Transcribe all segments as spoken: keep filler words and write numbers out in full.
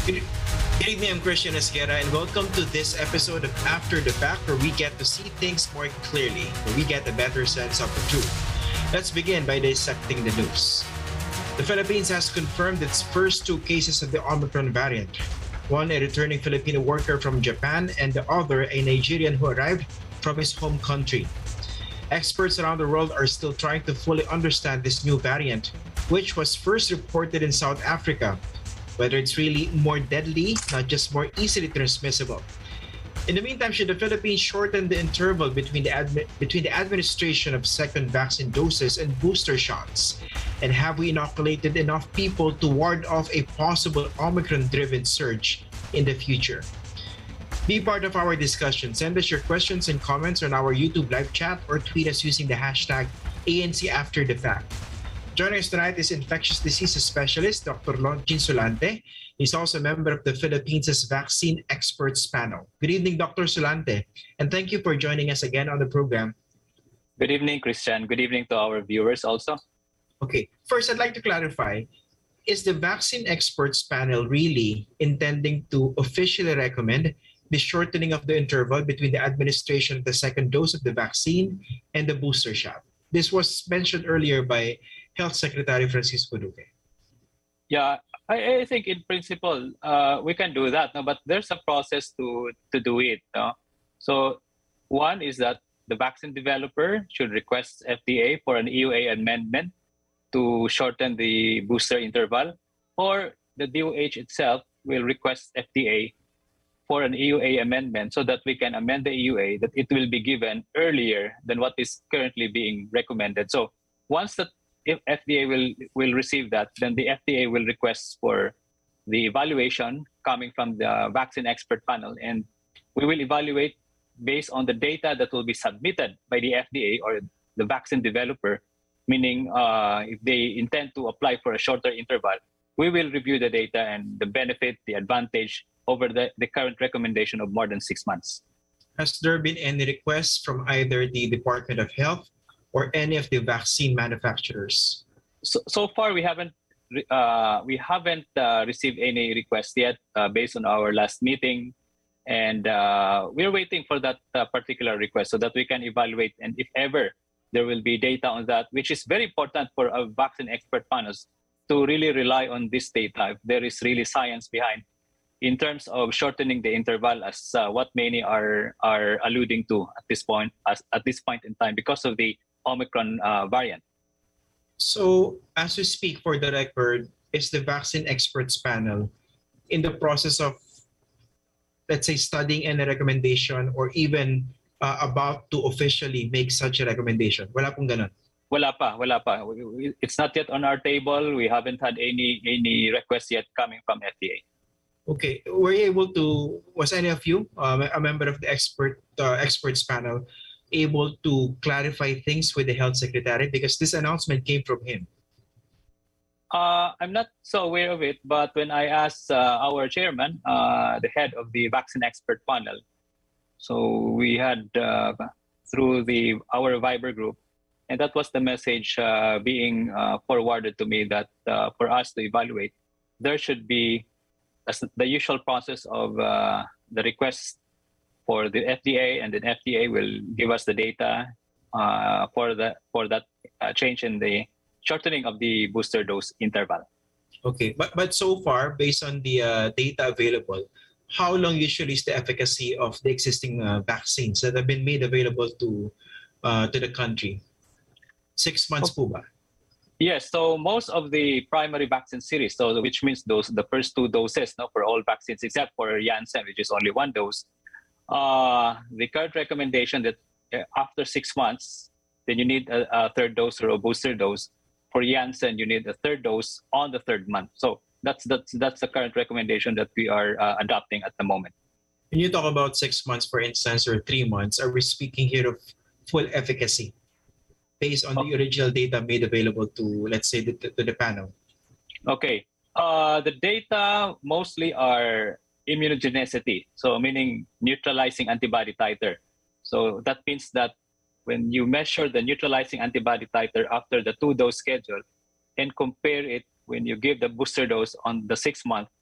Good good evening, I'm Christian Esguerra, and welcome to this episode of After the Fact, where we get to see things more clearly, where we get a better sense of the truth. Let's begin by dissecting the news. The Philippines has confirmed its first two cases of the Omicron variant. One, a returning Filipino worker from Japan, and the other, a Nigerian who arrived from his home country. Experts around the world are still trying to fully understand this new variant, which was first reported in South Africa, whether it's really more deadly, not just more easily transmissible. In the meantime, should the Philippines shorten the interval between the admi- between the administration of second vaccine doses and booster shots? And have we inoculated enough people to ward off a possible Omicron-driven surge in the future? Be part of our discussion. Send us your questions and comments on our YouTube live chat or tweet us using the hashtag A N C After the Fact. Joining us tonight is infectious diseases specialist Doctor Longin Solante. He's also a member of the Philippines' Vaccine Experts Panel. Good evening, Doctor Solante, and thank you for joining us again on the program. Good evening, Christian. Good evening to our viewers also. Okay, first I'd like to clarify, is the Vaccine Experts Panel really intending to officially recommend the shortening of the interval between the administration of the second dose of the vaccine and the booster shot? This was mentioned earlier by Health Secretary Francisco Duque. Yeah, I, I think in principle uh, we can do that, no? But there's a process to to do it. No? So one is that the vaccine developer should request F D A for an E U A amendment to shorten the booster interval, or the D O H itself will request F D A for an E U A amendment so that we can amend the E U A that it will be given earlier than what is currently being recommended. So once that if F D A will will receive that, then the F D A will request for the evaluation coming from the vaccine expert panel, and we will evaluate based on the data that will be submitted by the F D A or the vaccine developer, meaning uh, if they intend to apply for a shorter interval, we will review the data and the benefit, the advantage over the, the current recommendation of more than six months. Has there been any requests from either the Department of Health or any of the vaccine manufacturers? So, so far, we haven't uh, we haven't uh, received any requests yet uh, based on our last meeting, and uh, we're waiting for that uh, particular request so that we can evaluate. And if ever there will be data on that, which is very important for our vaccine expert panels to really rely on this data. If there is really science behind, in terms of shortening the interval, as uh, what many are are alluding to at this point, as, at this point in time, because of the Omicron uh, variant. So, as we speak, for the record, is the Vaccine Experts Panel in the process of, let's say, studying any recommendation or even uh, about to officially make such a recommendation? Wala pong ganun. Wala pa, wala pa. It's not yet on our table. We haven't had any any request yet coming from F D A. Okay, were you able to, was any of you, um, a member of the expert uh, experts panel, able to clarify things with the health secretary? Because this announcement came from him. Uh, I'm not so aware of it, but when I asked uh, our chairman, uh, the head of the vaccine expert panel, so we had uh, through the our Viber group, and that was the message uh, being uh, forwarded to me that uh, for us to evaluate, there should be as the usual process of uh, the request for the F D A, and then F D A will give us the data uh, for the for that uh, change in the shortening of the booster dose interval. Okay, but but so far, based on the uh, data available, how long usually is the efficacy of the existing uh, vaccines that have been made available to uh, to the country? Six months po ba? Yes, so most of the primary vaccine series, so which means those the first two doses, no, for all vaccines except for Janssen, which is only one dose. Uh, the current recommendation that uh, after six months, then you need a, a third dose or a booster dose. For Janssen, you need a third dose on the third month. So that's that's that's the current recommendation that we are uh, adopting at the moment. When you talk about six months, for instance, or three months, are we speaking here of full efficacy based on the original data made available to, let's say, the, to the panel? Okay. Uh, the data mostly are immunogenicity, so meaning neutralizing antibody titer. So that means that when you measure the neutralizing antibody titer after the two-dose schedule and compare it when you give the booster dose on the six month,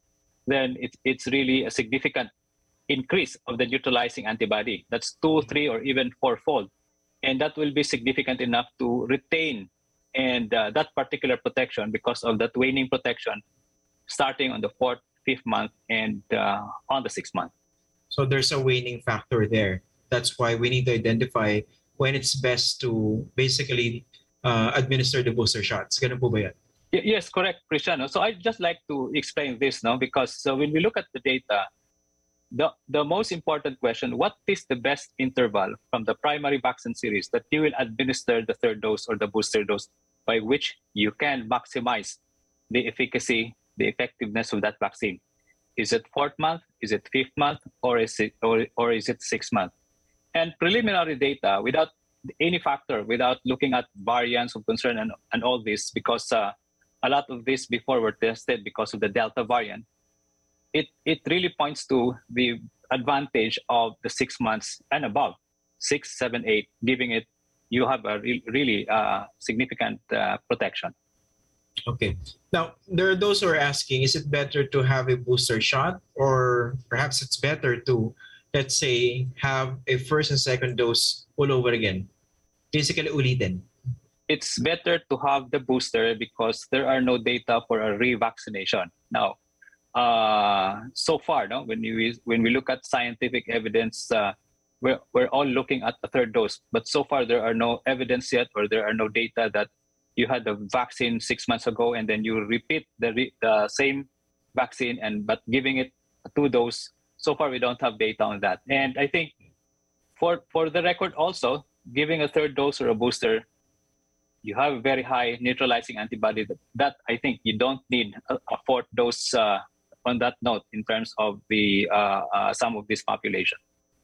then it's it's really a significant increase of the neutralizing antibody. That's two, three, or even fourfold, and that will be significant enough to retain and uh, that particular protection because of that waning protection, starting on the fourth, fifth month, and uh, on the sixth month. So there's a waning factor there. That's why we need to identify when it's best to basically uh, administer the booster shots. Ganun po ba yan? Y- yes, correct, Cristiano. So I'd just like to explain this now, because so when we look at the data, the, the most important question, what is the best interval from the primary vaccine series that you will administer the third dose or the booster dose by which you can maximize the efficacy, the effectiveness of that vaccine? Is it fourth month? Is it fifth month? Or is it or, or is it sixth month? And preliminary data, without any factor, without looking at variants of concern and, and all this, because uh, a lot of this before were tested because of the Delta variant, it, it really points to the advantage of the six months and above, six, seven, eight, giving it, you have a re- really uh, significant uh, protection. Okay. Now, there are those who are asking, is it better to have a booster shot, or perhaps it's better to, let's say, have a first and second dose all over again? Basically, ulitin. It's better to have the booster because there are no data for a revaccination. Now, uh, so far, no, when we when we look at scientific evidence, uh, we're we're all looking at the third dose. But so far, there are no evidence yet, or there are no data that you had the vaccine six months ago and then you repeat the re- the same vaccine and but giving it a two dose. So far, we don't have data on that. And I think for for the record, also giving a third dose or a booster, you have a very high neutralizing antibody. That, that I think you don't need a, a fourth dose uh, on that note in terms of the uh, uh, some of this population.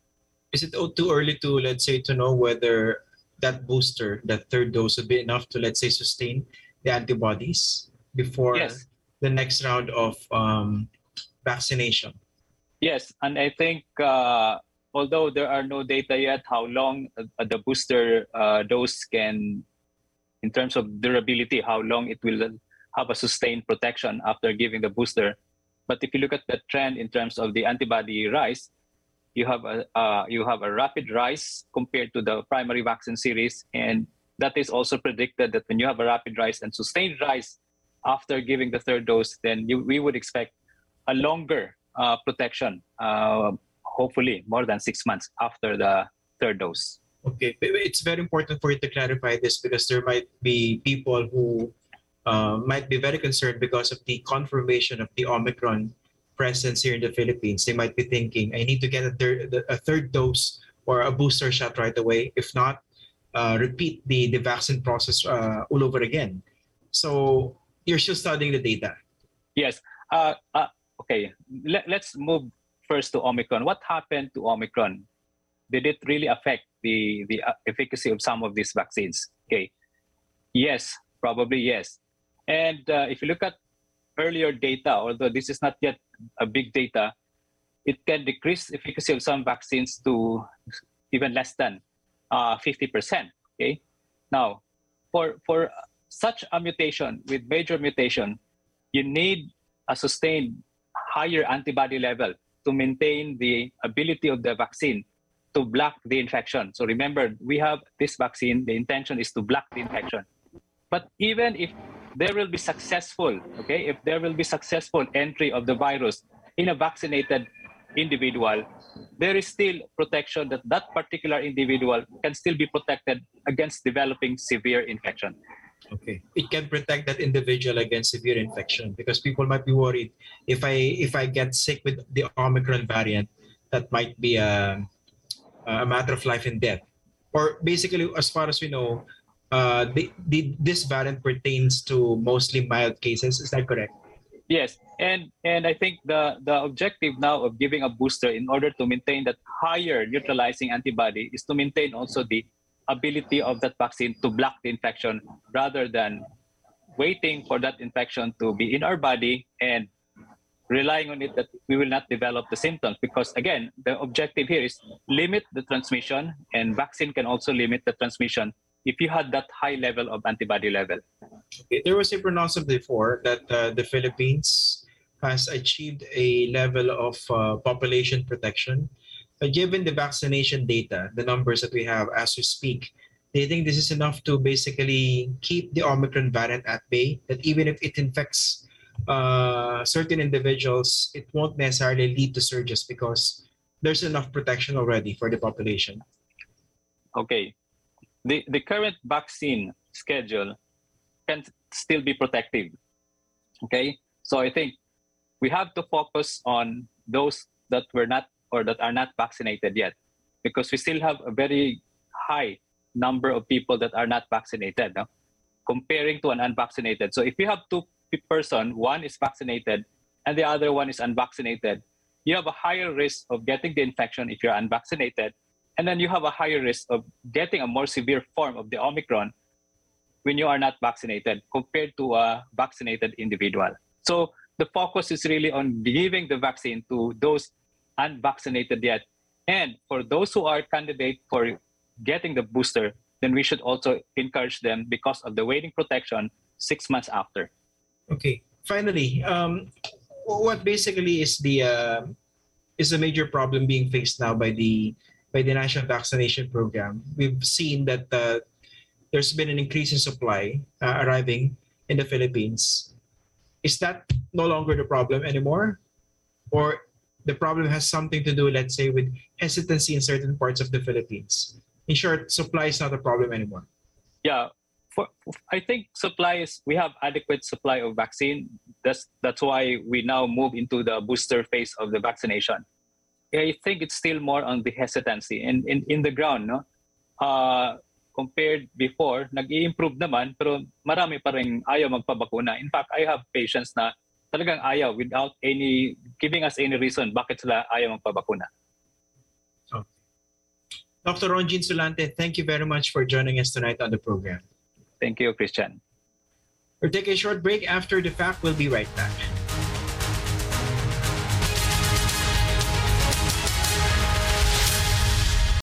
Is it too early to, let's say, to know whether that booster, that third dose, would be enough to, let's say, sustain the antibodies before Yes. the next round of um, vaccination? Yes, and I think uh, although there are no data yet how long uh, the booster uh, dose can, in terms of durability, how long it will have a sustained protection after giving the booster. But if you look at the trend in terms of the antibody rise, you have a uh, you have a rapid rise compared to the primary vaccine series, and that is also predicted that when you have a rapid rise and sustained rise after giving the third dose, then you, we would expect a longer uh, protection, uh, hopefully more than six months after the third dose. Okay, it's very important for you to clarify this because there might be people who uh, might be very concerned because of the confirmation of the Omicron presence here in the Philippines. They might be thinking, I need to get a third, a third dose or a booster shot right away. If not, uh, repeat the, the vaccine process uh, all over again. So you're still studying the data. Yes. Uh, uh, okay, Let, let's move first to Omicron. What happened to Omicron? Did it really affect the, the efficacy of some of these vaccines? Okay. Yes, probably yes. And uh, if you look at earlier data, although this is not yet a big data, it can decrease efficacy of some vaccines to even less than uh, fifty percent. Okay. Now, for for such a mutation with major mutation, you need a sustained higher antibody level to maintain the ability of the vaccine to block the infection. So remember, we have this vaccine, the intention is to block the infection. But even if there will be successful, okay, if there will be successful entry of the virus in a vaccinated individual, there is still protection that that particular individual can still be protected against developing severe infection. Okay, it can protect that individual against severe infection because people might be worried if I if I get sick with the Omicron variant, that might be a, a matter of life and death. Or basically, as far as we know, uh, the, the, this variant pertains to mostly mild cases. Is that correct? Yes, and and I think the the objective now of giving a booster in order to maintain that higher neutralizing antibody is to maintain also the ability of that vaccine to block the infection rather than waiting for that infection to be in our body and relying on it that we will not develop the symptoms. Because again, the objective here is limit the transmission, and vaccine can also limit the transmission if you had that high level of antibody level. Okay. There was a pronouncement before that uh, the Philippines has achieved a level of uh, population protection. But given the vaccination data, the numbers that we have as we speak, do you think this is enough to basically keep the Omicron variant at bay? That even if it infects uh, certain individuals, it won't necessarily lead to surges because there's enough protection already for the population? Okay. The, the current vaccine schedule can still be protective. Okay? So I think we have to focus on those that were not or that are not vaccinated yet, because we still have a very high number of people that are not vaccinated, no? Comparing to an unvaccinated. So if you have two person, one is vaccinated and the other one is unvaccinated, you have a higher risk of getting the infection if you're unvaccinated, and then you have a higher risk of getting a more severe form of the Omicron when you are not vaccinated compared to a vaccinated individual. So the focus is really on giving the vaccine to those unvaccinated yet. And for those who are candidate for getting the booster, then we should also encourage them because of the waiting protection six months after. Okay. Finally, um, what basically is the uh, is a major problem being faced now by the by the national vaccination program? We've seen that uh, there's been an increase in supply uh, arriving in the Philippines. Is that no longer the problem anymore? Or the problem has something to do, let's say, with hesitancy in certain parts of the Philippines? In short, supply is not a problem anymore. Yeah, for, I think supply is, we have adequate supply of vaccine. That's, that's why we now move into the booster phase of the vaccination. I think it's still more on the hesitancy. And in, in the ground, no? Uh, compared before, nag-i-improve naman, pero marami pa rin ayaw magpabakuna. In fact, I have patients na talagang ayaw without any, giving us any reason bakit sila ayaw magpabakuna. Okay. Doctor Ronjin Sulante, thank you very much for joining us tonight on the program. Thank you, Christian. We'll take a short break. After the fact, we'll be right back.